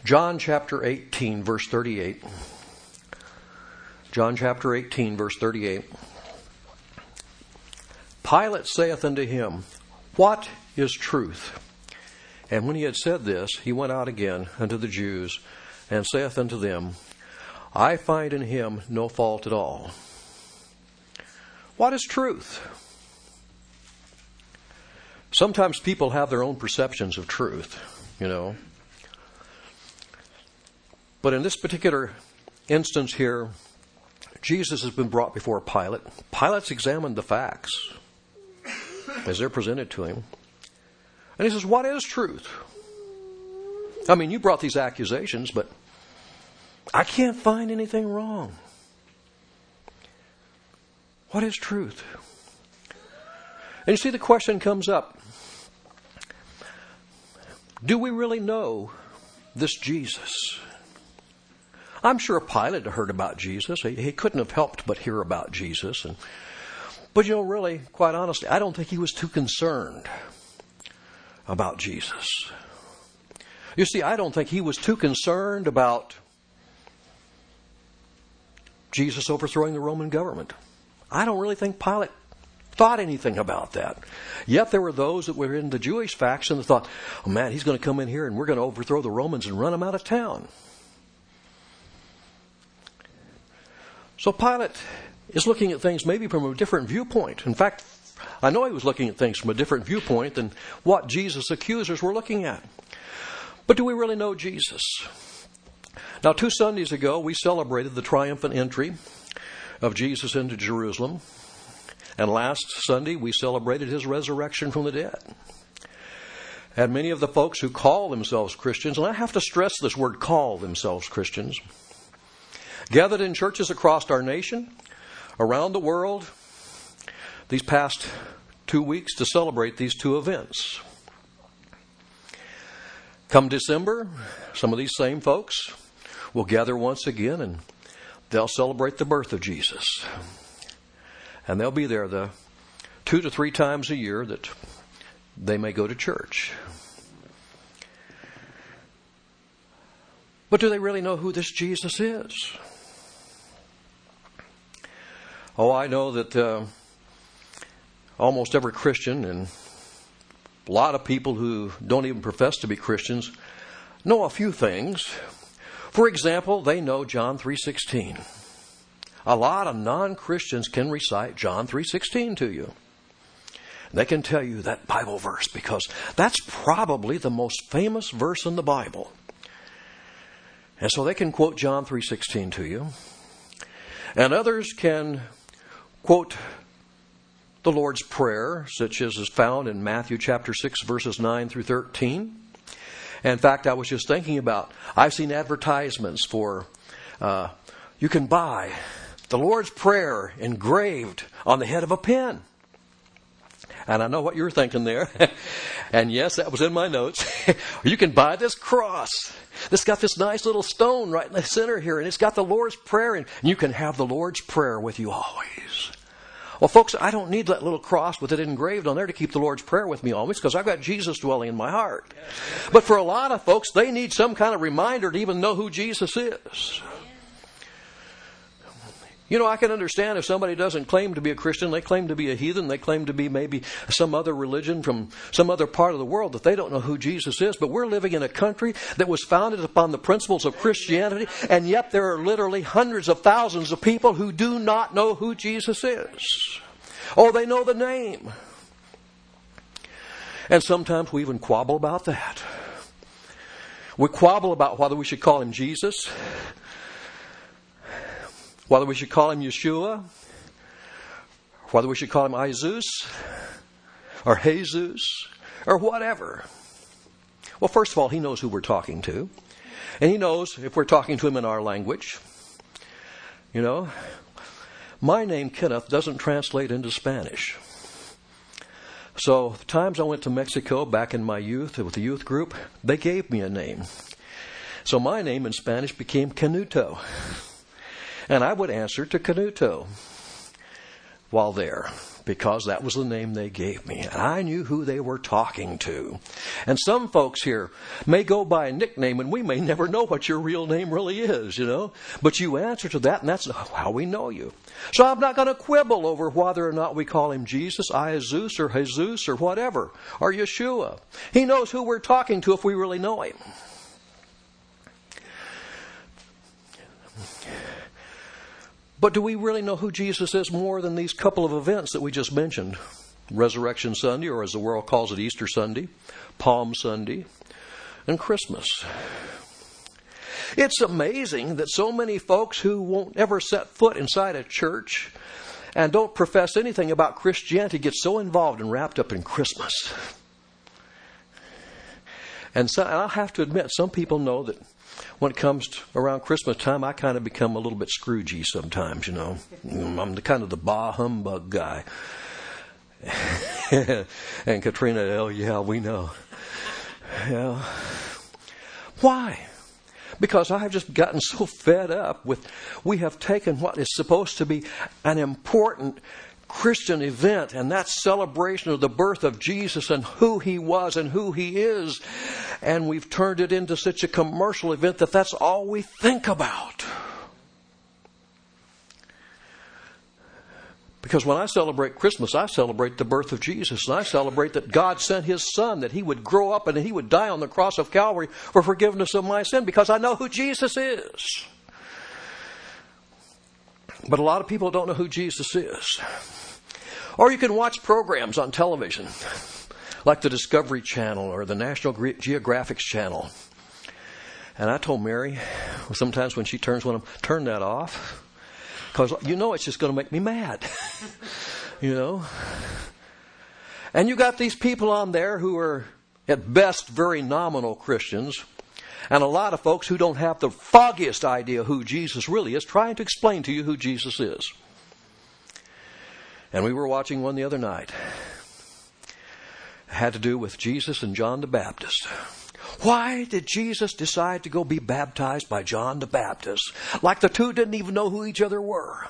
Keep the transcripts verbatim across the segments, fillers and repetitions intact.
John chapter eighteen, verse thirty-eight. John chapter eighteen, verse thirty-eight. Pilate saith unto him, What is truth? And when he had said this, he went out again unto the Jews, and saith unto them, I find in him no fault at all. What is truth? Sometimes people have their own perceptions of truth, you know. But in this particular instance here, Jesus has been brought before Pilate. Pilate's examined the facts as they're presented to him. And he says, what is truth? I mean, you brought these accusations, but I can't find anything wrong. What is truth? And you see, the question comes up. Do we really know this Jesus? I'm sure Pilate had heard about Jesus. He, he couldn't have helped but hear about Jesus. And, but you know, really, quite honestly, I don't think he was too concerned about Jesus. You see, I don't think he was too concerned about Jesus overthrowing the Roman government. I don't really think Pilate thought anything about that. Yet there were those that were in the Jewish faction that thought, oh man, he's going to come in here and we're going to overthrow the Romans and run them out of town. So Pilate is looking at things maybe from a different viewpoint. In fact, I know he was looking at things from a different viewpoint than what Jesus' accusers were looking at. But do we really know Jesus? Now, two Sundays ago, we celebrated the triumphant entry of Jesus into Jerusalem. And last Sunday, we celebrated his resurrection from the dead. And many of the folks who call themselves Christians, and I have to stress this word, call themselves Christians, gathered in churches across our nation, around the world, these past two weeks to celebrate these two events. Come December, some of these same folks will gather once again and they'll celebrate the birth of Jesus. And they'll be there the two to three times a year that they may go to church. But do they really know who this Jesus is? Oh, I know that uh, almost every Christian and a lot of people who don't even profess to be Christians know a few things. For example, they know John three sixteen. A lot of non-Christians can recite John three sixteen to you. They can tell you that Bible verse because that's probably the most famous verse in the Bible. And so they can quote John three sixteen to you. And others can quote the Lord's Prayer, such as is found in Matthew chapter six, verses nine through thirteen. In fact, I was just thinking about, I've seen advertisements for, uh, you can buy the Lord's Prayer engraved on the head of a pen. And I know what you're thinking there. And yes, that was in my notes. You can buy this cross. It's got this nice little stone right in the center here, and it's got the Lord's Prayer, and you can have the Lord's Prayer with you always. Well, folks, I don't need that little cross with it engraved on there to keep the Lord's Prayer with me always, because I've got Jesus dwelling in my heart. But for a lot of folks, they need some kind of reminder to even know who Jesus is. You know, I can understand if somebody doesn't claim to be a Christian, they claim to be a heathen, they claim to be maybe some other religion from some other part of the world, that they don't know who Jesus is. But we're living in a country that was founded upon the principles of Christianity, and yet there are literally hundreds of thousands of people who do not know who Jesus is. Oh, they know the name. And sometimes we even quabble about that. We quabble about whether we should call him Jesus, whether we should call him Yeshua, whether we should call him Isus, or Jesus, or whatever. Well, first of all, he knows who we're talking to. And he knows if we're talking to him in our language. You know, my name, Kenneth, doesn't translate into Spanish. So the times I went to Mexico back in my youth with the youth group, they gave me a name. So my name in Spanish became Canuto. And I would answer to Canuto while there, because that was the name they gave me. And I knew who they were talking to. And some folks here may go by a nickname, and we may never know what your real name really is, you know. But you answer to that, and that's how we know you. So I'm not going to quibble over whether or not we call him Jesus, Iesus, or Jesus, or whatever, or Yeshua. He knows who we're talking to if we really know him. But do we really know who Jesus is more than these couple of events that we just mentioned? Resurrection Sunday, or as the world calls it, Easter Sunday, Palm Sunday, and Christmas. It's amazing that so many folks who won't ever set foot inside a church and don't profess anything about Christianity get so involved and wrapped up in Christmas. And so I'll have to admit, some people know that when it comes to around Christmas time, I kind of become a little bit Scroogey sometimes, you know. I'm the kind of the bah humbug guy. And Katrina, oh yeah, we know. Yeah. Why? Because I've just gotten so fed up with, we have taken what is supposed to be an important Christian event, and that's celebration of the birth of Jesus and who he was and who he is, and we've turned it into such a commercial event that that's all we think about. Because when I celebrate Christmas, I celebrate the birth of Jesus, and I celebrate that God sent his Son, that he would grow up and he would die on the cross of Calvary for forgiveness of my sin, because I know who Jesus is. But a lot of people don't know who Jesus is. Or you can watch programs on television, like the Discovery Channel or the National Geographic Channel. And I told Mary, sometimes when she turns one of them, turn that off. Because you know it's just going to make me mad. You know? And you got these people on there who are, at best, very nominal Christians. And a lot of folks who don't have the foggiest idea who Jesus really is, trying to explain to you who Jesus is. And we were watching one the other night. It had to do with Jesus and John the Baptist. Why did Jesus decide to go be baptized by John the Baptist? Like the two didn't even know who each other were.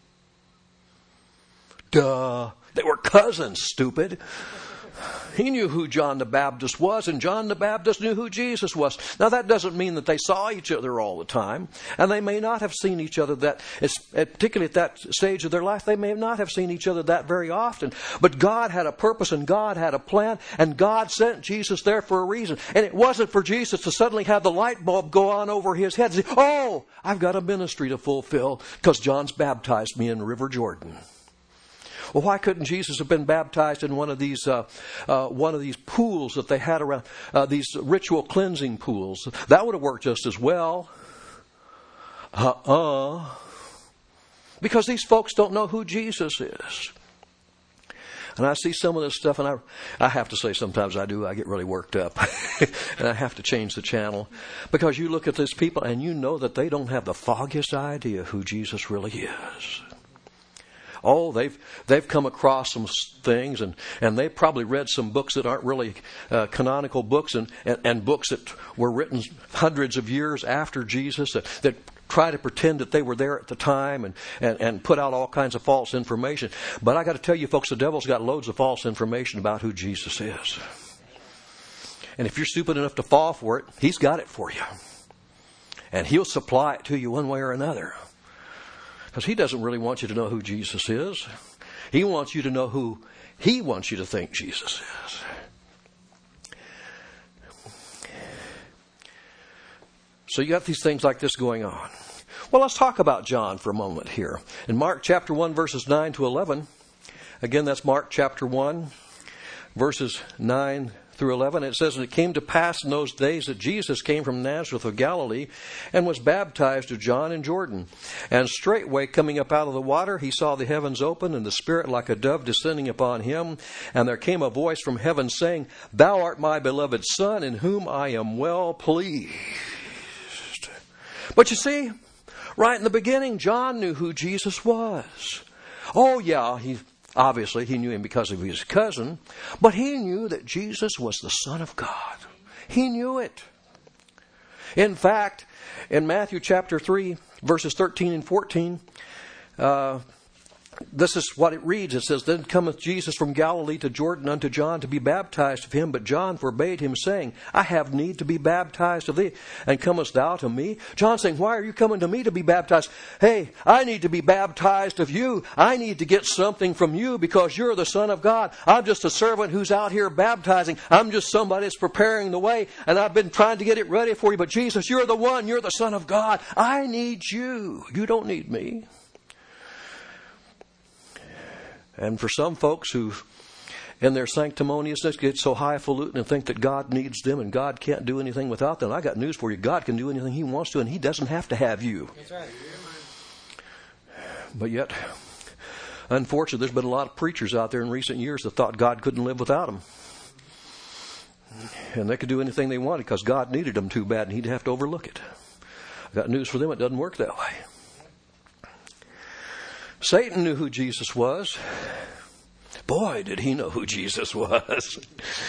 Duh. They were cousins, stupid. He knew who John the Baptist was, and John the Baptist knew who Jesus was. Now, that doesn't mean that they saw each other all the time, and they may not have seen each other that, particularly at that stage of their life, they may not have seen each other that very often. But God had a purpose, and God had a plan, and God sent Jesus there for a reason. And it wasn't for Jesus to suddenly have the light bulb go on over his head and say, oh, I've got a ministry to fulfill because John's baptized me in the River Jordan. Well, why couldn't Jesus have been baptized in one of these uh, uh, one of these pools that they had around, uh, these ritual cleansing pools? That would have worked just as well. Uh-uh. Because these folks don't know who Jesus is. And I see some of this stuff, and I, I have to say sometimes I do, I get really worked up. And I have to change the channel. Because you look at these people, and you know that they don't have the foggiest idea who Jesus really is. Oh, they've they've come across some things, and, and they've probably read some books that aren't really uh, canonical books, and, and, and books that were written hundreds of years after Jesus that, that try to pretend that they were there at the time and, and, and put out all kinds of false information. But I got to tell you, folks, the devil's got loads of false information about who Jesus is. And if you're stupid enough to fall for it, he's got it for you. And he'll supply it to you one way or another. Because he doesn't really want you to know who Jesus is. He wants you to know who he wants you to think Jesus is. So you got these things like this going on. Well, let's talk about John for a moment here. In Mark chapter one, verses nine to eleven. Again, that's Mark chapter one, verses nine through eleven. It says, and it came to pass in those days that Jesus came from Nazareth of Galilee and was baptized of John in Jordan. And straightway coming up out of the water, he saw the heavens open and the Spirit like a dove descending upon him. And there came a voice from heaven saying, Thou art my beloved Son, in whom I am well pleased. But you see, right in the beginning, John knew who Jesus was. Oh yeah, he Obviously, he knew him because of his cousin, but he knew that Jesus was the Son of God. He knew it. In fact, in Matthew chapter three, verses thirteen and fourteen, uh, this is what it reads. It says, Then cometh Jesus from Galilee to Jordan unto John to be baptized of him. But John forbade him, saying, I have need to be baptized of thee, and comest thou to me? John saying, why are you coming to me to be baptized? Hey, I need to be baptized of you. I need to get something from you because you're the Son of God. I'm just a servant who's out here baptizing. I'm just somebody that's preparing the way, and I've been trying to get it ready for you. But Jesus, you're the one. You're the Son of God. I need you. You don't need me. And for some folks who, in their sanctimoniousness, get so highfalutin and think that God needs them and God can't do anything without them, I got news for you. God can do anything He wants to, and He doesn't have to have you. That's right. But yet, unfortunately, there's been a lot of preachers out there in recent years that thought God couldn't live without them. And they could do anything they wanted because God needed them too bad, and He'd have to overlook it. I got news for them. It doesn't work that way. Satan knew who Jesus was. Boy, did he know who Jesus was.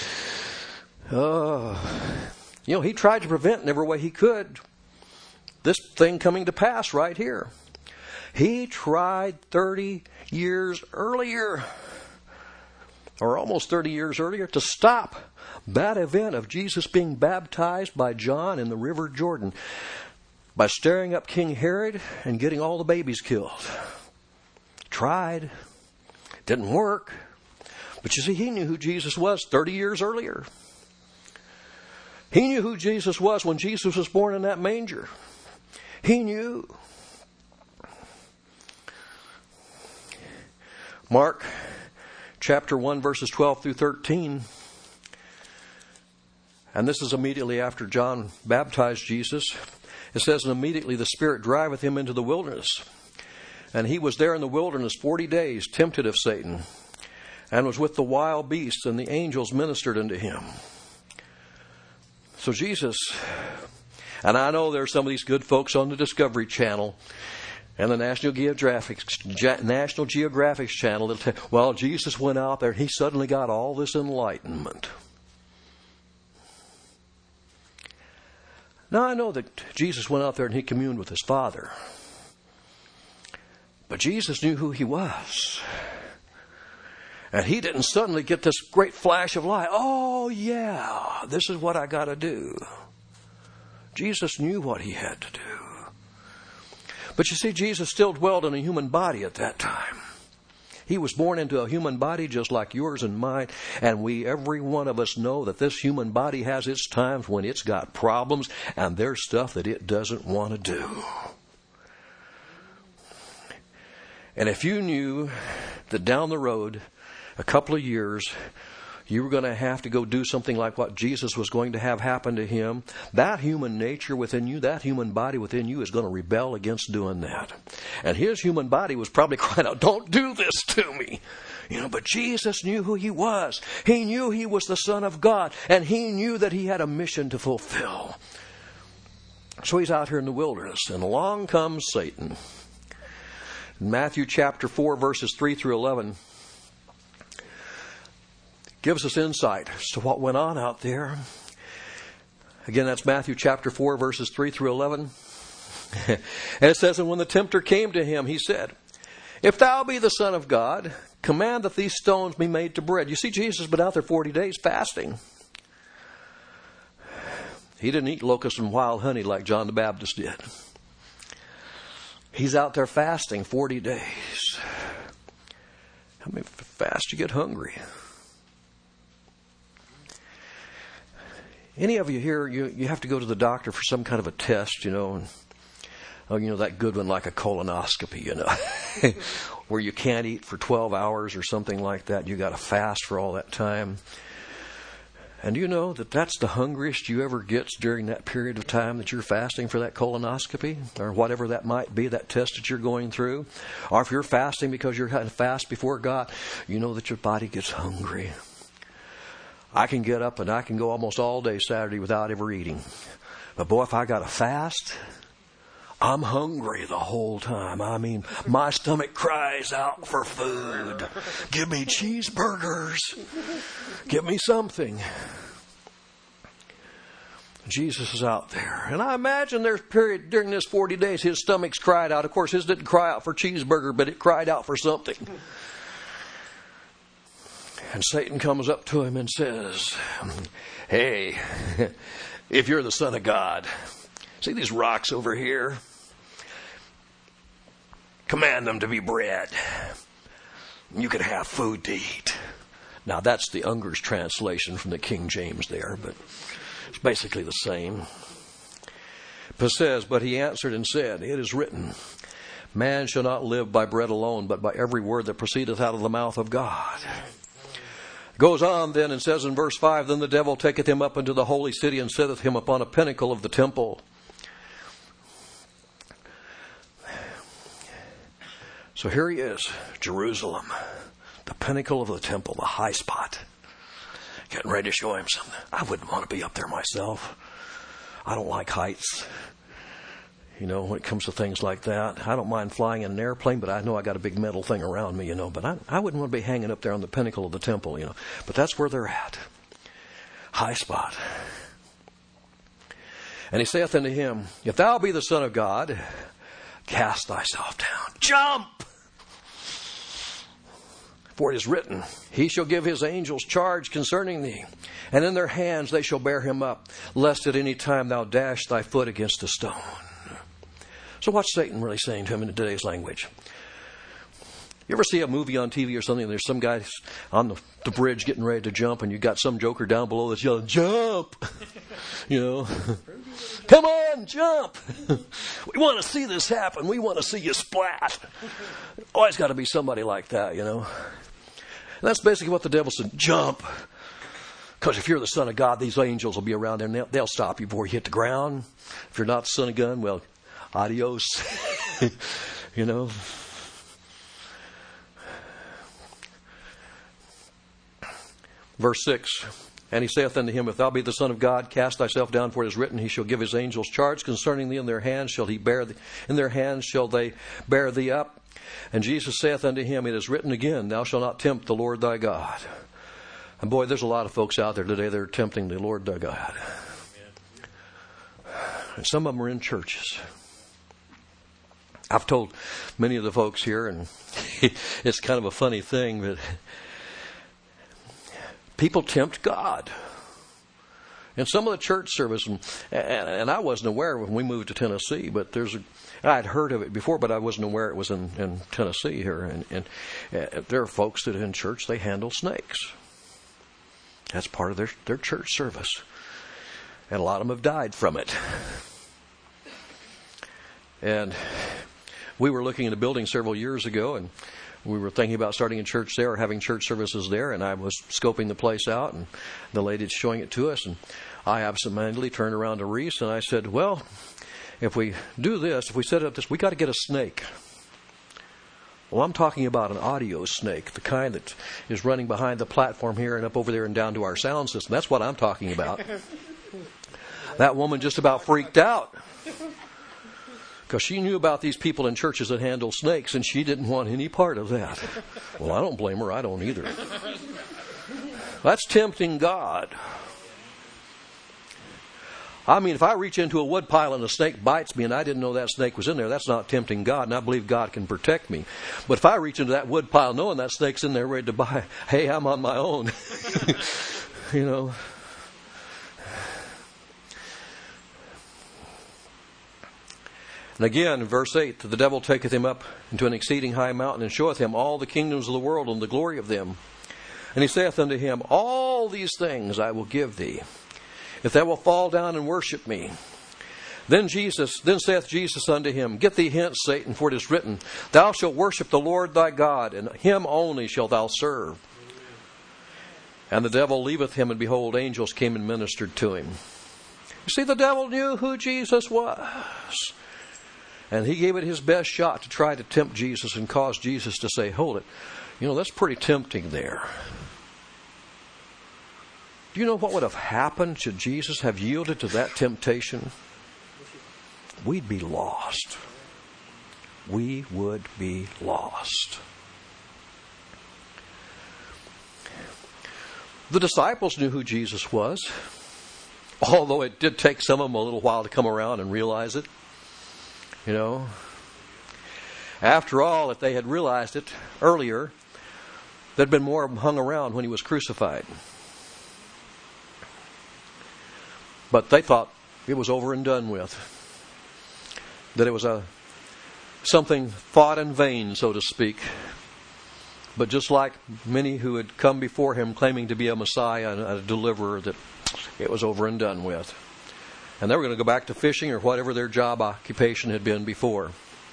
Oh, you know, he tried to prevent in every way he could this thing coming to pass right here. He tried thirty years earlier, or almost thirty years earlier, to stop that event of Jesus being baptized by John in the River Jordan by stirring up King Herod and getting all the babies killed. Tried. Didn't work. But you see, he knew who Jesus was thirty years earlier. He knew who Jesus was when Jesus was born in that manger. He knew. Mark chapter one, verses twelve through thirteen. And this is immediately after John baptized Jesus. It says, And immediately the Spirit driveth him into the wilderness. And he was there in the wilderness forty days, tempted of Satan, and was with the wild beasts, and the angels ministered unto him. So Jesus, and I know there's some of these good folks on the Discovery Channel and the National Geographic National Geographic's channel that'll tell, well, Jesus went out there and he suddenly got all this enlightenment. Now I know that Jesus went out there and he communed with his Father. But Jesus knew who he was. And he didn't suddenly get this great flash of light. Oh, yeah, this is what I got to do. Jesus knew what he had to do. But you see, Jesus still dwelled in a human body at that time. He was born into a human body just like yours and mine. And we, every one of us, know that this human body has its times when it's got problems and there's stuff that it doesn't want to do. And if you knew that down the road, a couple of years, you were going to have to go do something like what Jesus was going to have happen to him, that human nature within you, that human body within you is going to rebel against doing that. And his human body was probably crying out, don't do this to me. You know, but Jesus knew who he was. He knew he was the Son of God, and he knew that he had a mission to fulfill. So he's out here in the wilderness, and along comes Satan. In Matthew chapter four, verses three through eleven, gives us insight as to what went on out there. Again, that's Matthew chapter four, verses three through eleven. And it says, And when the tempter came to him, he said, If thou be the Son of God, command that these stones be made to bread. You see, Jesus has been out there forty days fasting. He didn't eat locusts and wild honey like John the Baptist did. He's out there fasting forty days. How many fast you get hungry? Any of you here, you, you have to go to the doctor for some kind of a test, you know, and, oh, you know, that good one like a colonoscopy, you know, where you can't eat for twelve hours or something like that. You got to fast for all that time. And you know that that's the hungriest you ever get during that period of time that you're fasting for that colonoscopy or whatever that might be, that test that you're going through. Or if you're fasting because you're having to fast before God, you know that your body gets hungry. I can get up and I can go almost all day Saturday without ever eating. But boy, if I got to fast, I'm hungry the whole time. I mean, my stomach cries out for food. Give me cheeseburgers. Give me something. Jesus is out there. And I imagine there's a period during this forty days his stomach's cried out. Of course, his didn't cry out for cheeseburger, but it cried out for something. And Satan comes up to him and says, hey, if you're the Son of God, see these rocks over here? Command them to be bread. You can have food to eat. Now, that's the Unger's translation from the King James there, but it's basically the same. It says, but he answered and said, it is written, man shall not live by bread alone, but by every word that proceedeth out of the mouth of God. Goes on then and says in verse five, then the devil taketh him up into the holy city and setteth him upon a pinnacle of the temple. So here he is, Jerusalem, the pinnacle of the temple, the high spot. Getting ready to show him something. I wouldn't want to be up there myself. I don't like heights. You know, when it comes to things like that. I don't mind flying in an airplane, but I know I got a big metal thing around me, you know. But I, I wouldn't want to be hanging up there on the pinnacle of the temple, you know. But that's where they're at. High spot. And he saith unto him, if thou be the Son of God, cast thyself down. Jump! For it is written, he shall give his angels charge concerning thee, and in their hands they shall bear him up, lest at any time thou dash thy foot against a stone. So what's Satan really saying to him in today's language? You ever see a movie on T V or something, and there's some guy on the, the bridge getting ready to jump, and you got some joker down below that's yelling, jump! You know, come on, jump! We want to see this happen. We want to see you splat. Always got to be somebody like that, you know. And that's basically what the devil said, jump. Because if you're the Son of God, these angels will be around there, and they'll, they'll stop you before you hit the ground. If you're not the Son of God, well, adios. You know. Verse six, and he saith unto him, if thou be the Son of God, cast thyself down, for it is written, he shall give his angels charge concerning thee, in their hands shall he bear thee, in their hands shall they bear thee up. And Jesus saith unto him, it is written again, thou shalt not tempt the Lord thy God. And boy, there's a lot of folks out there today that are tempting the Lord thy God. And some of them are in churches. I've told many of the folks here, and it's kind of a funny thing, but people tempt God. In some of the church service, and, and I wasn't aware when we moved to Tennessee, but there's a, I'd heard of it before, but I wasn't aware it was in, in Tennessee here. And, and uh, there are folks that in church, they handle snakes. That's part of their, their church service. And a lot of them have died from it. And we were looking at a building several years ago, and we were thinking about starting a church there or having church services there, and I was scoping the place out, and the lady's showing it to us, and I absentmindedly turned around to Reese, and I said, well, if we do this, if we set up this, we got to get a snake. Well, I'm talking about an audio snake, the kind that is running behind the platform here and up over there and down to our sound system. That's what I'm talking about. That woman just about freaked out. Because she knew about these people in churches that handle snakes, and she didn't want any part of that. Well, I don't blame her. I don't either. That's tempting God. I mean, if I reach into a wood pile and a snake bites me and I didn't know that snake was in there, that's not tempting God, and I believe God can protect me. But if I reach into that wood pile knowing that snake's in there ready to bite, hey, I'm on my own. You know. And again, in verse eight, the devil taketh him up into an exceeding high mountain, and showeth him all the kingdoms of the world and the glory of them. And he saith unto him, all these things I will give thee, if thou wilt fall down and worship me. Then Jesus, then saith Jesus unto him, get thee hence, Satan, for it is written, thou shalt worship the Lord thy God, and him only shalt thou serve. And the devil leaveth him, and behold, angels came and ministered to him. You see, the devil knew who Jesus was. And he gave it his best shot to try to tempt Jesus and cause Jesus to say, hold it, you know, that's pretty tempting there. Do you know what would have happened should Jesus have yielded to that temptation? We'd be lost. We would be lost. The disciples knew who Jesus was. Although it did take some of them a little while to come around and realize it. You know. After all, if they had realized it earlier, there'd been more of them hung around when he was crucified. But they thought it was over and done with. That it was a something fought in vain, so to speak. But just like many who had come before him claiming to be a Messiah and a deliverer, that it was over and done with. And they were going to go back to fishing or whatever their job occupation had been before.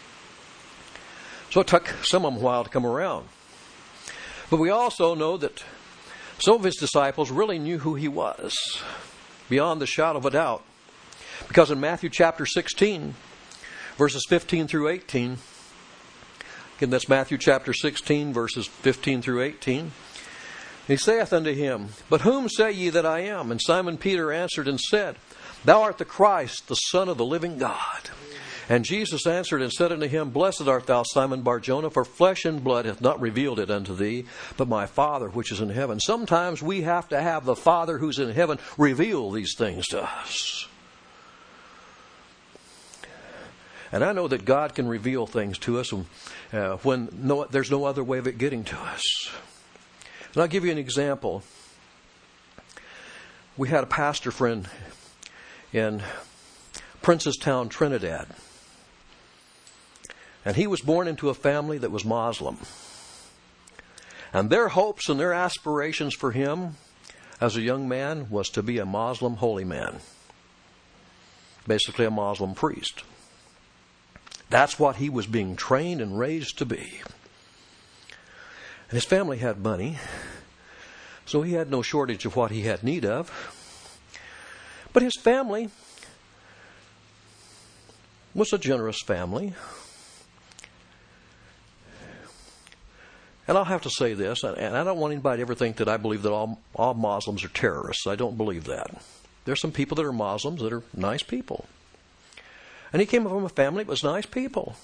So it took some of them a while to come around. But we also know that some of his disciples really knew who he was, beyond the shadow of a doubt. Because in Matthew chapter sixteen, verses fifteen through eighteen, again, that's Matthew chapter sixteen, verses fifteen through eighteen. He saith unto him, But whom say ye that I am? And Simon Peter answered and said, Thou art the Christ, the Son of the living God. And Jesus answered and said unto him, Blessed art thou, Simon Bar-Jonah, for flesh and blood hath not revealed it unto thee, but my Father which is in heaven. Sometimes we have to have the Father who's in heaven reveal these things to us. And I know that God can reveal things to us uh, when no, there's no other way of it getting to us. And I'll give you an example. We had a pastor friend in Princestown, Trinidad. And he was born into a family that was Muslim. And their hopes and their aspirations for him as a young man was to be a Muslim holy man. Basically a Muslim priest. That's what he was being trained and raised to be. And his family had money, so he had no shortage of what he had need of. But his family was a generous family. And I'll have to say this, and I don't want anybody to ever think that I believe that all, all Muslims are terrorists. I don't believe that. There's some people that are Muslims that are nice people. And he came from a family that was nice people.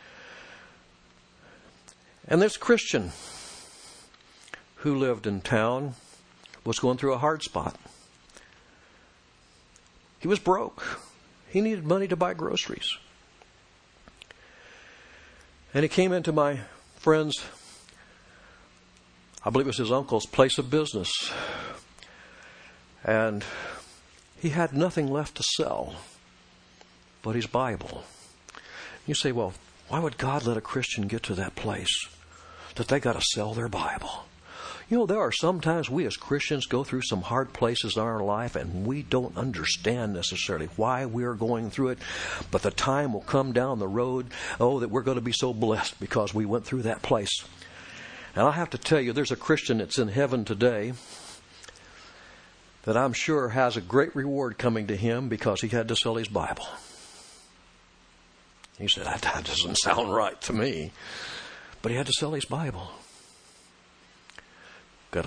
And this Christian who lived in town was going through a hard spot. He was broke. He needed money to buy groceries. And he came into my friend's, I believe it was his uncle's place of business. And he had nothing left to sell but his Bible. You say, well, why would God let a Christian get to that place that they got to sell their Bible? You know, there are sometimes we as Christians go through some hard places in our life and we don't understand necessarily why we're going through it. But the time will come down the road, oh, that we're going to be so blessed because we went through that place. And I have to tell you, there's a Christian that's in heaven today that I'm sure has a great reward coming to him because he had to sell his Bible. He said, that doesn't sound right to me. But he had to sell his Bible. Got a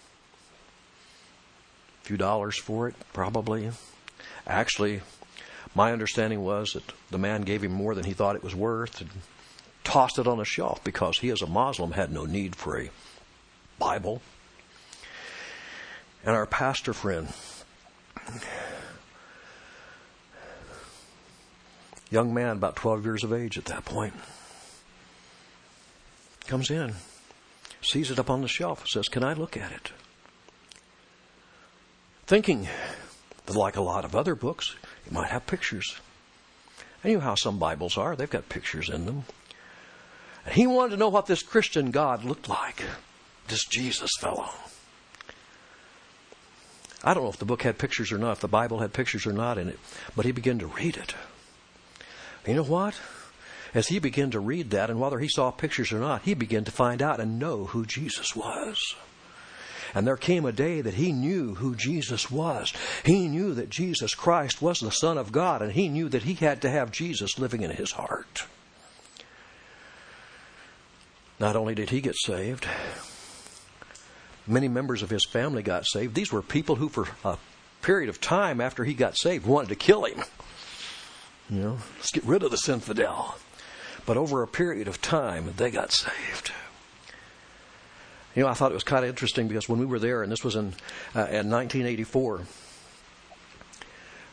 few dollars for it, probably. Actually, my understanding was that the man gave him more than he thought it was worth and tossed it on a shelf because he as a Muslim had no need for a Bible. And our pastor friend, young man, about twelve years of age at that point, comes in, sees it up on the shelf, and says, can I look at it? Thinking that like a lot of other books, it might have pictures. And you know how some Bibles are. They've got pictures in them. And he wanted to know what this Christian God looked like. This Jesus fellow. I don't know if the book had pictures or not, if the Bible had pictures or not in it, but he began to read it. You know what? As he began to read that, and whether he saw pictures or not, he began to find out and know who Jesus was. And there came a day that he knew who Jesus was. He knew that Jesus Christ was the Son of God, and he knew that he had to have Jesus living in his heart. Not only did he get saved, many members of his family got saved. These were people who, for a period of time after he got saved, wanted to kill him. You know, let's get rid of this infidel. But over a period of time, they got saved. You know, I thought it was kind of interesting because when we were there, and this was in, uh, in nineteen eighty-four,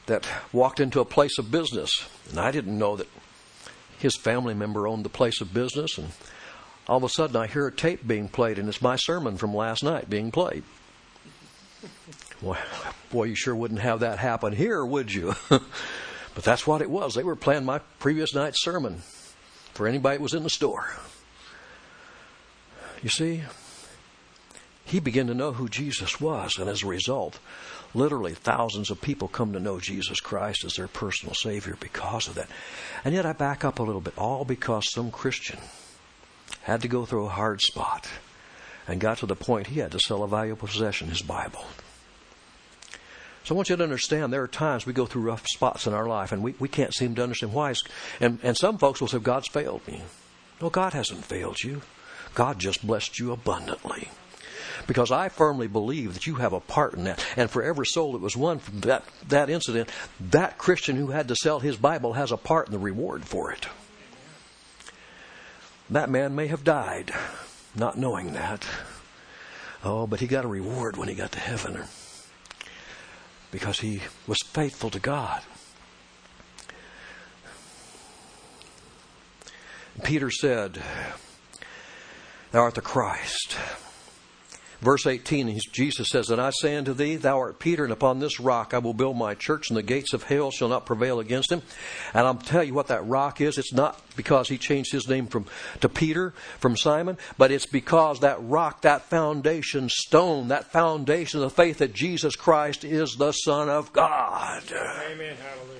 that walked into a place of business, and I didn't know that his family member owned the place of business, and all of a sudden I hear a tape being played, and it's my sermon from last night being played. Well, boy, you sure wouldn't have that happen here, would you? But that's what it was. They were playing my previous night's sermon for anybody that was in the store. You see, he began to know who Jesus was, and as a result, literally thousands of people come to know Jesus Christ as their personal Savior because of that. And yet I back up a little bit, all because some Christian had to go through a hard spot and got to the point he had to sell a valuable possession, his Bible. So I want you to understand there are times we go through rough spots in our life and we, we can't seem to understand why. And, and some folks will say, God's failed me. No, God hasn't failed you. God just blessed you abundantly. Because I firmly believe that you have a part in that. And for every soul that was won from that, that incident, that Christian who had to sell his Bible has a part in the reward for it. That man may have died not knowing that. Oh, but he got a reward when he got to heaven because he was faithful to God. Peter said, "Thou art the Christ." Verse eighteen, Jesus says, "And I say unto thee, thou art Peter, and upon this rock I will build my church, and the gates of hell shall not prevail against him." And I'll tell you what that rock is. It's not because he changed his name from to Peter, from Simon, but it's because that rock, that foundation stone, that foundation of the faith that Jesus Christ is the Son of God. Amen. Hallelujah.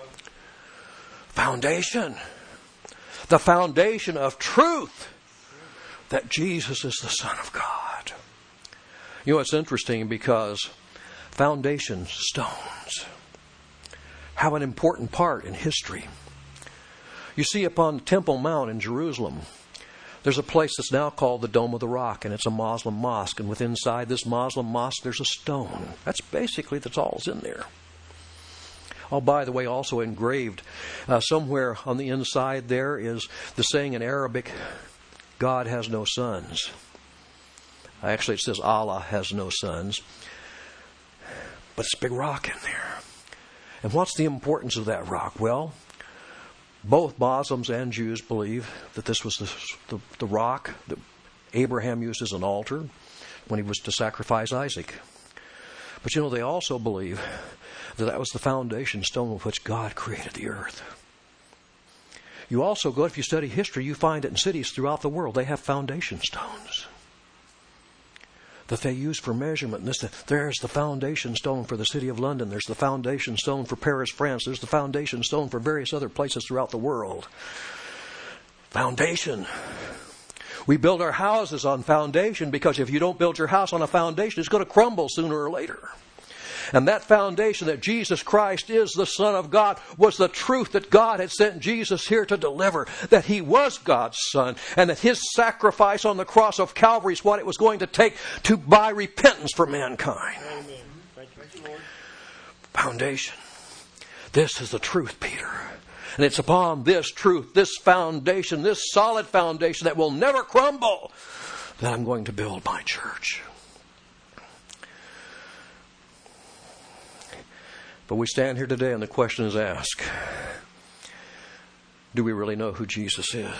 Foundation. The foundation of truth that Jesus is the Son of God. You know, it's interesting because foundation stones have an important part in history. You see, upon Temple Mount in Jerusalem, there's a place that's now called the Dome of the Rock, and it's a Muslim mosque. And within inside this Muslim mosque, there's a stone. That's basically, that's all's in there. Oh, by the way, also engraved uh, somewhere on the inside there is the saying in Arabic, God has no sons. Actually, it says Allah has no sons. But it's a big rock in there. And what's the importance of that rock? Well, both Muslims and Jews believe that this was the, the, the rock that Abraham used as an altar when he was to sacrifice Isaac. But you know, they also believe that that was the foundation stone with which God created the earth. You also go, if you study history, you find that in cities throughout the world, they have foundation stones that they use for measurement. This, there's the foundation stone for the city of London. There's the foundation stone for Paris, France. There's the foundation stone for various other places throughout the world. Foundation. We build our houses on foundation because if you don't build your house on a foundation, it's going to crumble sooner or later. And that foundation that Jesus Christ is the Son of God was the truth that God had sent Jesus here to deliver, that He was God's Son, and that His sacrifice on the cross of Calvary is what it was going to take to buy repentance for mankind. Amen. Thank you, Lord. Foundation. This is the truth, Peter. And it's upon this truth, this foundation, this solid foundation that will never crumble, that I'm going to build my church. But we stand here today and the question is asked, do we really know who Jesus is?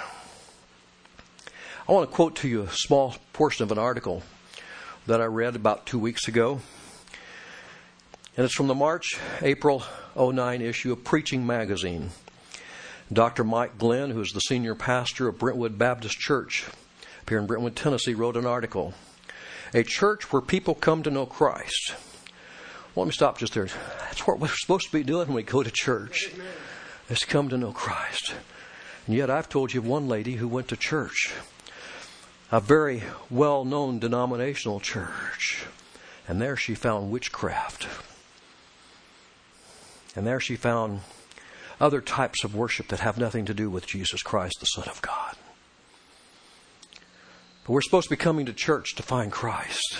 I want to quote to you a small portion of an article that I read about two weeks ago. And it's from the March, April oh nine issue of Preaching Magazine. Doctor Mike Glenn, who is the senior pastor of Brentwood Baptist Church up here in Brentwood, Tennessee, wrote an article. A church where people come to know Christ. Well, let me stop just there. That's what we're supposed to be doing when we go to church, is to come to know Christ. And yet I've told you of one lady who went to church, a very well-known denominational church, and there she found witchcraft. And there she found other types of worship that have nothing to do with Jesus Christ, the Son of God. But we're supposed to be coming to church to find Christ.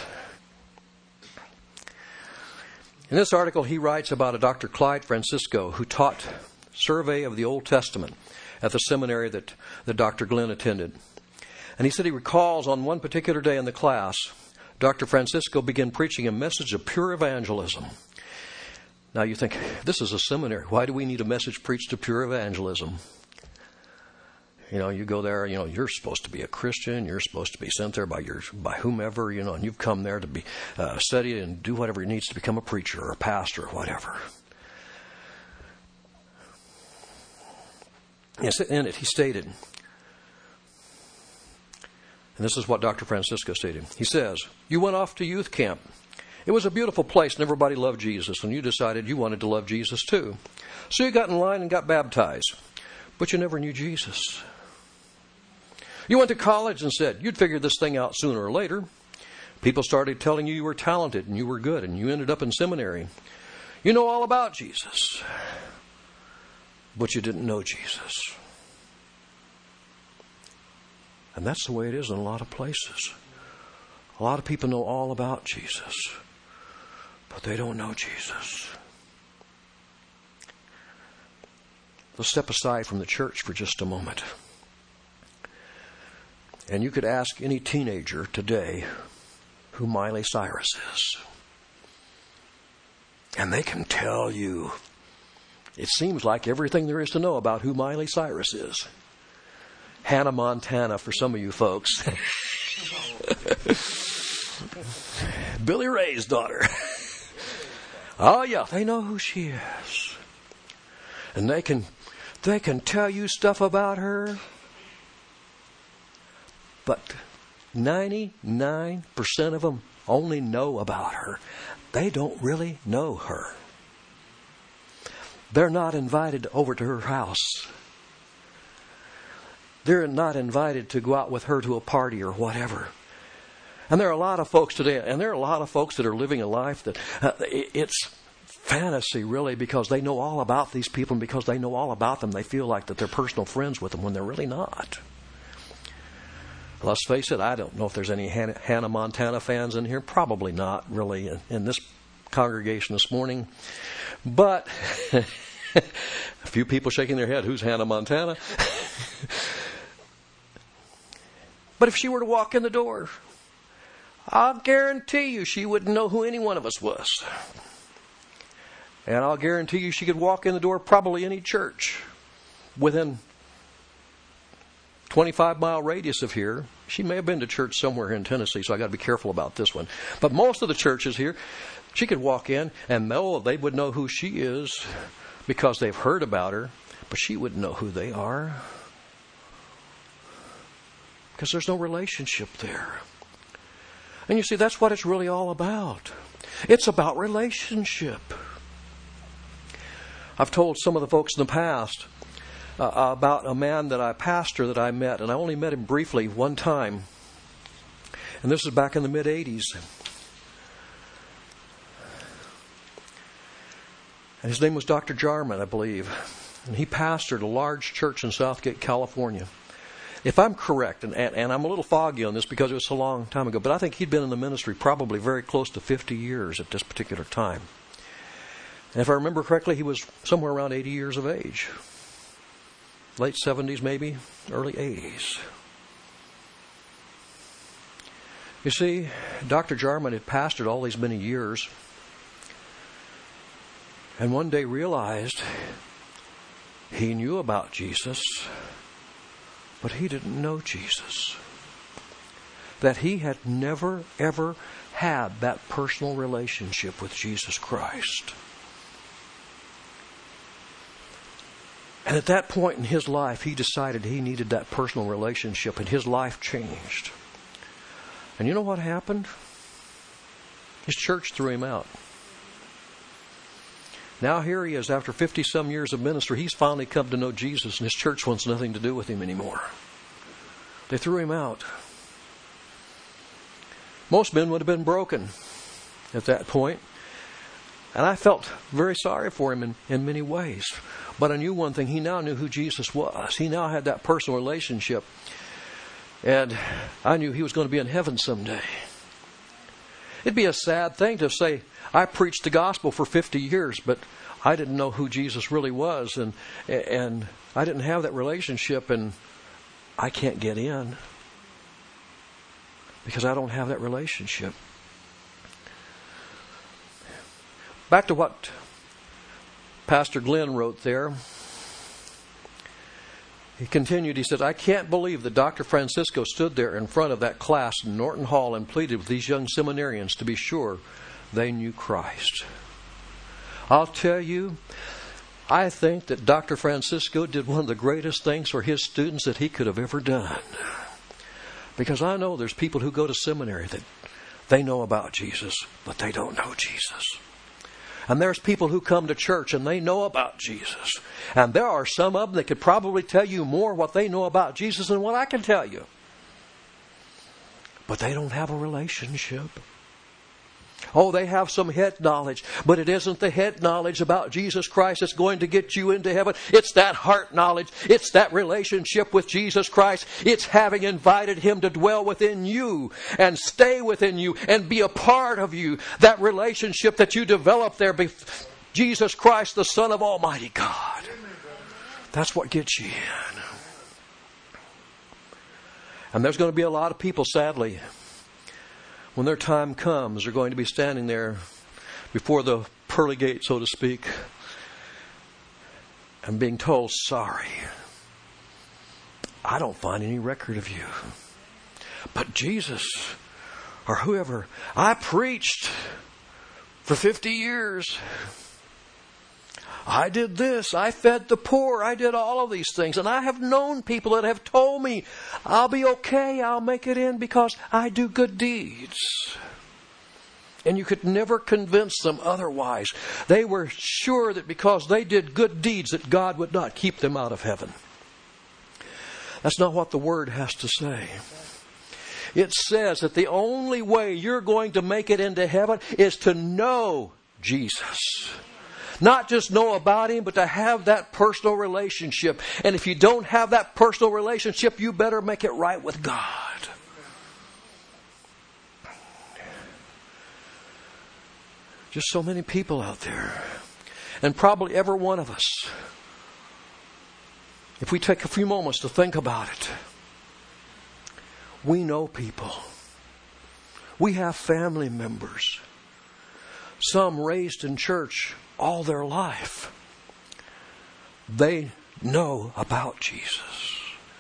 In this article, he writes about a Doctor Clyde Francisco who taught survey of the Old Testament at the seminary that, that Doctor Glenn attended. And he said he recalls on one particular day in the class, Doctor Francisco began preaching a message of pure evangelism. Now you think, this is a seminary. Why do we need a message preached to pure evangelism? You know, you go there, you know, you're supposed to be a Christian. You're supposed to be sent there by your by whomever, you know, and you've come there to be uh, study and do whatever it needs to become a preacher or a pastor or whatever. Yes, in it, he stated, and this is what Doctor Francisco stated. He says, you went off to youth camp. It was a beautiful place and everybody loved Jesus, and you decided you wanted to love Jesus too. So you got in line and got baptized, but you never knew Jesus. You went to college and said you'd figure this thing out sooner or later. People started telling you you were talented and you were good, and you ended up in seminary. You know all about Jesus, but you didn't know Jesus. And that's the way it is in a lot of places. A lot of people know all about Jesus, but they don't know Jesus. Let's step aside from the church for just a moment. And you could ask any teenager today who Miley Cyrus is. And they can tell you, it seems like everything there is to know about who Miley Cyrus is. Hannah Montana for some of you folks. Billy Ray's daughter. Oh yeah, they know who she is. And they can they can tell you stuff about her. But ninety-nine percent of them only know about her. They don't really know her. They're not invited over to her house. They're not invited to go out with her to a party or whatever. And there are a lot of folks today, and there are a lot of folks that are living a life that uh, it's fantasy, really, because they know all about these people, and because they know all about them, they feel like that they're personal friends with them when they're really not. Let's face it, I don't know if there's any Hannah, Hannah Montana fans in here. Probably not, really, in, in this congregation this morning. But a few people shaking their head, who's Hannah Montana? But if she were to walk in the door, I'll guarantee you she wouldn't know who any one of us was. And I'll guarantee you she could walk in the door probably any church within twenty-five mile radius of here. She may have been to church somewhere in Tennessee, so I got to be careful about this one. But most of the churches here, she could walk in and know they would know who she is because they've heard about her, but she wouldn't know who they are because there's no relationship there. And you see, that's what it's really all about. It's about relationship. I've told some of the folks in the past uh, about a man that I pastor that I met, and I only met him briefly one time. And this is back in the mid eighties. And his name was Doctor Jarman, I believe. And he pastored a large church in Southgate, California. If I'm correct, and, and, and I'm a little foggy on this because it was a long time ago, but I think he'd been in the ministry probably very close to fifty years at this particular time. And if I remember correctly, he was somewhere around eighty years of age. Late seventies maybe, early eighties. You see, Doctor Jarman had pastored all these many years, and one day realized he knew about Jesus, but he didn't know Jesus. That he had never, ever had that personal relationship with Jesus Christ. And at that point in his life, he decided he needed that personal relationship, and his life changed. And you know what happened? His church threw him out. Now here he is, after fifty-some years of ministry, he's finally come to know Jesus, and his church wants nothing to do with him anymore. They threw him out. Most men would have been broken at that point. And I felt very sorry for him in, in many ways. But I knew one thing. He now knew who Jesus was. He now had that personal relationship. And I knew he was going to be in heaven someday. It'd be a sad thing to say, I preached the gospel for fifty years, but I didn't know who Jesus really was. And, and I didn't have that relationship, and I can't get in because I don't have that relationship. Back to what Pastor Glenn wrote there. He continued, he said, I can't believe that Doctor Francisco stood there in front of that class in Norton Hall and pleaded with these young seminarians to be sure they knew Christ. I'll tell you, I think that Doctor Francisco did one of the greatest things for his students that he could have ever done. Because I know there's people who go to seminary that they know about Jesus, but they don't know Jesus. And there's people who come to church and they know about Jesus. And there are some of them that could probably tell you more what they know about Jesus than what I can tell you. But they don't have a relationship. Oh, they have some head knowledge, but it isn't the head knowledge about Jesus Christ that's going to get you into heaven. It's that heart knowledge. It's that relationship with Jesus Christ. It's having invited Him to dwell within you and stay within you and be a part of you. That relationship that you develop there with Jesus Christ, the Son of Almighty God. That's what gets you in. And there's going to be a lot of people, sadly, when their time comes, they're going to be standing there before the pearly gate, so to speak, and being told, sorry, I don't find any record of you. But Jesus, or whoever, I preached for fifty years. I did this. I fed the poor. I did all of these things. And I have known people that have told me, I'll be okay. I'll make it in because I do good deeds. And you could never convince them otherwise. They were sure that because they did good deeds that God would not keep them out of heaven. That's not what the Word has to say. It says that the only way you're going to make it into heaven is to know Jesus. Not just know about Him, but to have that personal relationship. And if you don't have that personal relationship, you better make it right with God. Just so many people out there. And probably every one of us. If we take a few moments to think about it. We know people. We have family members. Some raised in church all their life. They know about Jesus.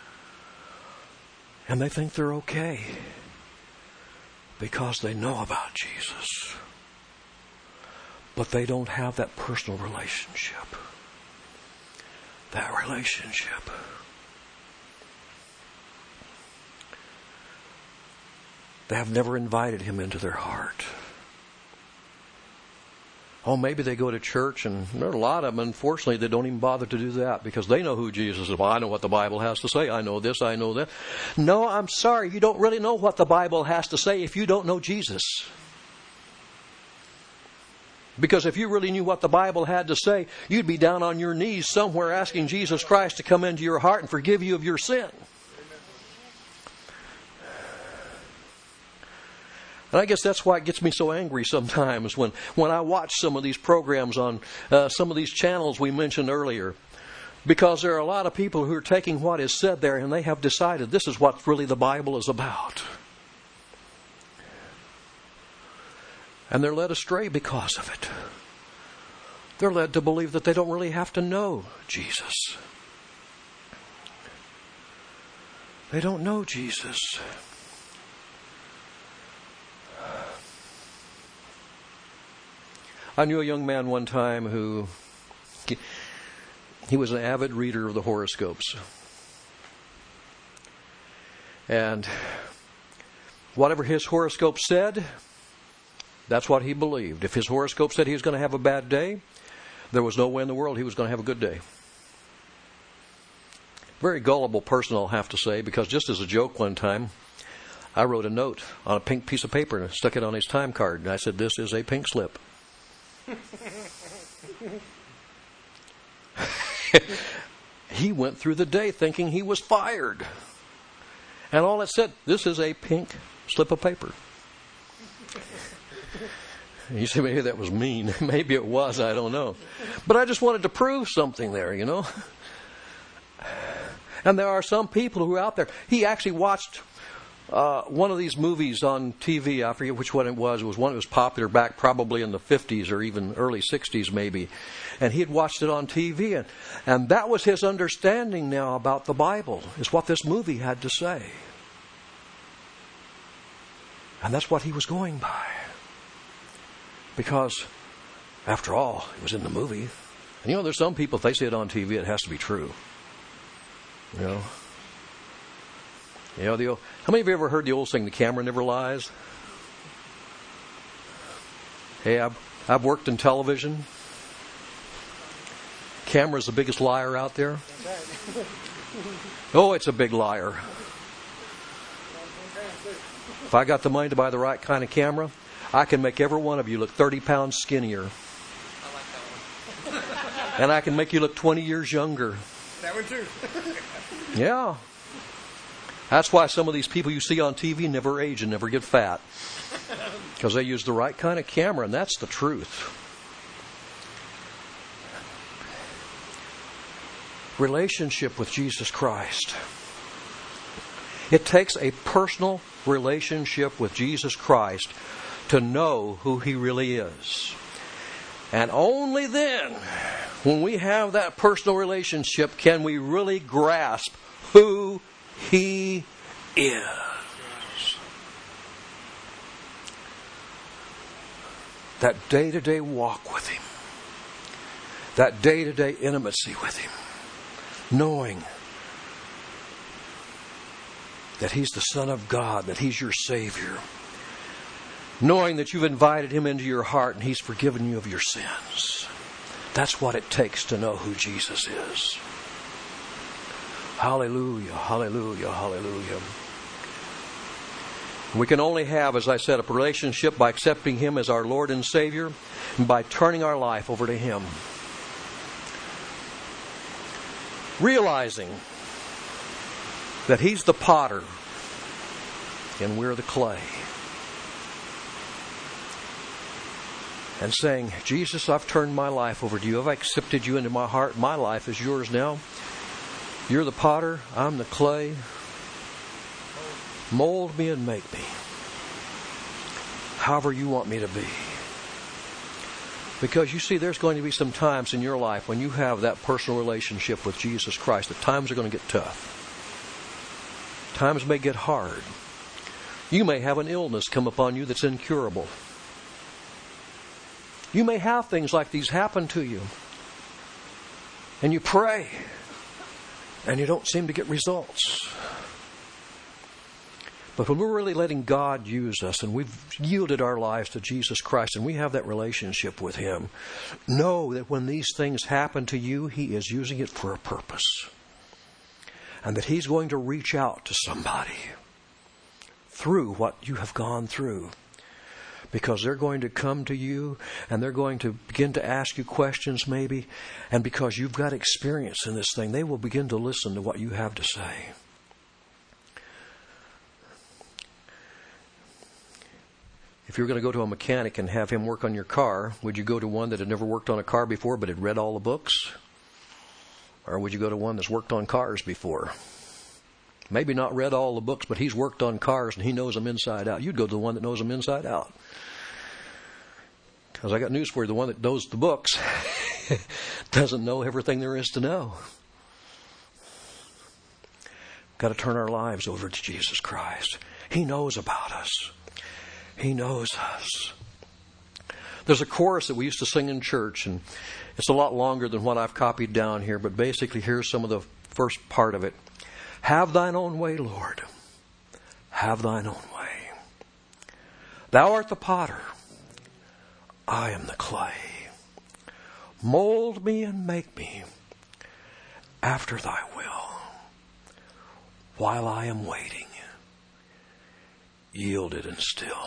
And they think they're okay because they know about Jesus. But they don't have that personal relationship. That relationship. They have never invited Him into their heart. Oh, maybe they go to church, and there are a lot of them, unfortunately, that don't even bother to do that because they know who Jesus is. Well, I know what the Bible has to say. I know this, I know that. No, I'm sorry. You don't really know what the Bible has to say if you don't know Jesus. Because if you really knew what the Bible had to say, you'd be down on your knees somewhere asking Jesus Christ to come into your heart and forgive you of your sin. And I guess that's why it gets me so angry sometimes when, when I watch some of these programs on uh, some of these channels we mentioned earlier. Because there are a lot of people who are taking what is said there and they have decided this is what really the Bible is about. And they're led astray because of it. They're led to believe that they don't really have to know Jesus. They don't know Jesus. I knew a young man one time who, he was an avid reader of the horoscopes. And whatever his horoscope said, that's what he believed. If his horoscope said he was going to have a bad day, there was no way in the world he was going to have a good day. Very gullible person, I'll have to say, because just as a joke one time, I wrote a note on a pink piece of paper and stuck it on his time card. And I said, this is a pink slip. He went through the day thinking he was fired. And all it said, this is a pink slip of paper. You say, maybe that was mean. Maybe it was, I don't know. But I just wanted to prove something there, you know. And there are some people who are out there. He actually watched uh, one of these movies on T V. I forget which one it was. It was one that was popular back probably in the fifties or even early sixties maybe. And he had watched it on T V. And, and that was his understanding now about the Bible, is what this movie had to say. And that's what he was going by. Because, after all, it was in the movie. And you know, there's some people, if they see it on T V, it has to be true. You know? You know, the old, how many of you ever heard the old saying, the camera never lies? Hey, I've, I've worked in television. Camera's the biggest liar out there. Oh, it's a big liar. If I got the money to buy the right kind of camera, I can make every one of you look thirty pounds skinnier. I like that one. And I can make you look twenty years younger. That one too. Yeah. That's why some of these people you see on T V never age and never get fat. Because they use the right kind of camera, and that's the truth. Relationship with Jesus Christ. It takes a personal relationship with Jesus Christ to know who He really is. And only then, when we have that personal relationship, can we really grasp who He is. That day-to-day walk with Him. That day-to-day intimacy with Him. Knowing that He's the Son of God, that He's your Savior. Knowing that you've invited Him into your heart and He's forgiven you of your sins. That's what it takes to know who Jesus is. Hallelujah, hallelujah, hallelujah. We can only have, as I said, a relationship by accepting Him as our Lord and Savior and by turning our life over to Him. Realizing that He's the potter and we're the clay. And saying, Jesus, I've turned my life over to you. I've accepted you into my heart. My life is yours now. You're the potter. I'm the clay. Mold me and make me however you want me to be. Because you see, there's going to be some times in your life when you have that personal relationship with Jesus Christ that times are going to get tough. Times may get hard. You may have an illness come upon you that's incurable. You may have things like these happen to you. And you pray. And you don't seem to get results. But when we're really letting God use us and we've yielded our lives to Jesus Christ and we have that relationship with Him, know that when these things happen to you, He is using it for a purpose. And that He's going to reach out to somebody through what you have gone through. Because they're going to come to you and they're going to begin to ask you questions maybe. And because you've got experience in this thing, they will begin to listen to what you have to say. If you were going to go to a mechanic and have him work on your car, would you go to one that had never worked on a car before but had read all the books? Or would you go to one that's worked on cars before? Maybe not read all the books, but he's worked on cars and he knows them inside out. You'd go to the one that knows them inside out. Because I got news for you, the one that knows the books doesn't know everything there is to know. Got to turn our lives over to Jesus Christ. He knows about us. He knows us. There's a chorus that we used to sing in church, and it's a lot longer than what I've copied down here, but basically here's some of the first part of it. Have thine own way, Lord. Have thine own way. Thou art the potter. I am the clay. Mold me and make me after thy will. While I am waiting, yielded and still.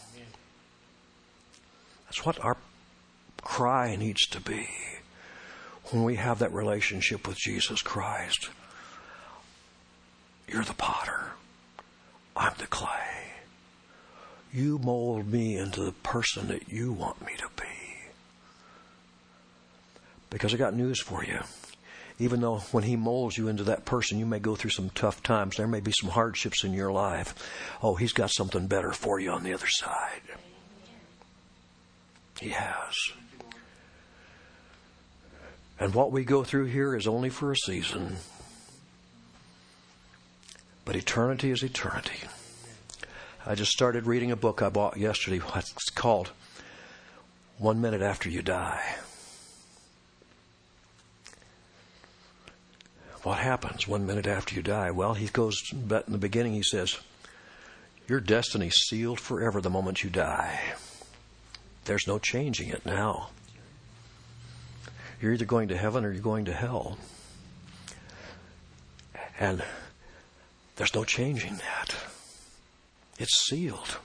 That's what our cry needs to be when we have that relationship with Jesus Christ. You're the potter. I'm the clay. You mold me into the person that you want me to be. Because I got news for you. Even though when He molds you into that person, you may go through some tough times. There may be some hardships in your life. Oh, He's got something better for you on the other side. He has. And what we go through here is only for a season. But eternity is eternity. I just started reading a book I bought yesterday. It's called One Minute After You Die. What happens one minute after you die? Well, he goes, but in the beginning he says, your destiny's sealed forever the moment you die. There's no changing it now. You're either going to heaven or you're going to hell. And there's no changing that. It's sealed.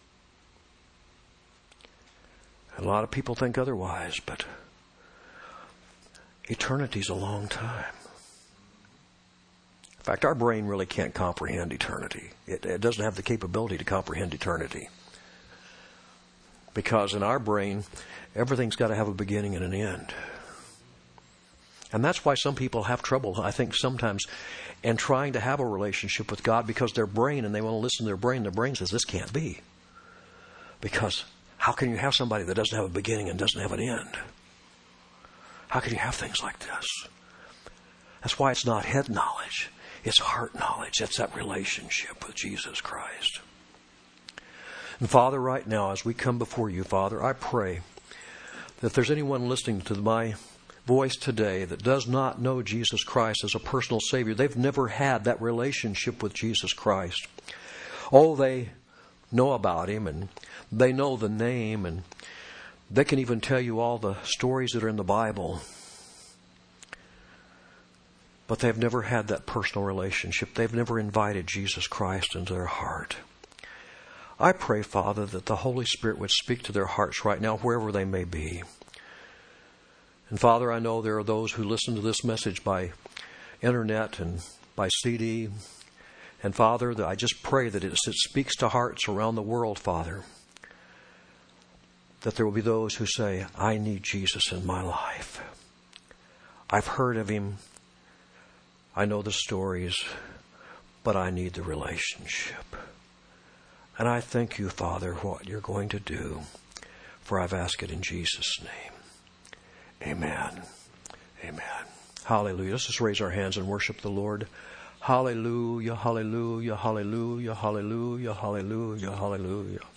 A lot of people think otherwise, but eternity's a long time. In fact, our brain really can't comprehend eternity. It, it doesn't have the capability to comprehend eternity. Because in our brain, everything's got to have a beginning and an end. And that's why some people have trouble, I think, sometimes in trying to have a relationship with God, because their brain, and they want to listen to their brain, their brain says, this can't be. Because how can you have somebody that doesn't have a beginning and doesn't have an end? How can you have things like this? That's why it's not head knowledge. It's heart knowledge. It's that relationship with Jesus Christ. And Father, right now, as we come before you, Father, I pray that if there's anyone listening to my voice today that does not know Jesus Christ as a personal Savior, they've never had that relationship with Jesus Christ. Oh, they know about Him, and they know the name, and they can even tell you all the stories that are in the Bible. But they've never had that personal relationship. They've never invited Jesus Christ into their heart. I pray, Father, that the Holy Spirit would speak to their hearts right now, wherever they may be. And Father, I know there are those who listen to this message by internet and by C D. And Father, that I just pray that it, it speaks to hearts around the world, Father. That there will be those who say, I need Jesus in my life. I've heard of Him. I know the stories, but I need the relationship. And I thank you, Father, what you're going to do, for I've asked it in Jesus' name. Amen. Amen. Hallelujah. Let's just raise our hands and worship the Lord. Hallelujah, hallelujah, hallelujah, hallelujah, hallelujah, hallelujah.